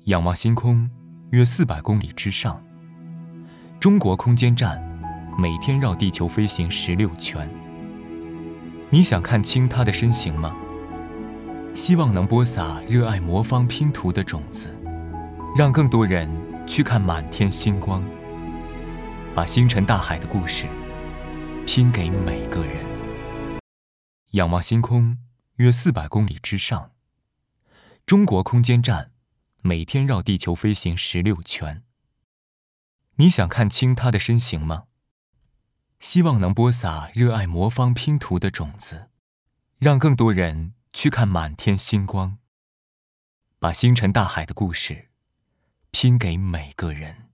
仰望星空，约400公里之上。中国空间站每天绕地球飞行16圈。你想看清它的身形吗？希望能播撒热爱魔方拼图的种子，让更多人去看满天星光，把星辰大海的故事拼给每个人。仰望星空，约400公里之上。中国空间站每天绕地球飞行16圈。你想看清它的身形吗？希望能播撒热爱魔方拼图的种子，让更多人去看满天星光，把星辰大海的故事拼给每个人。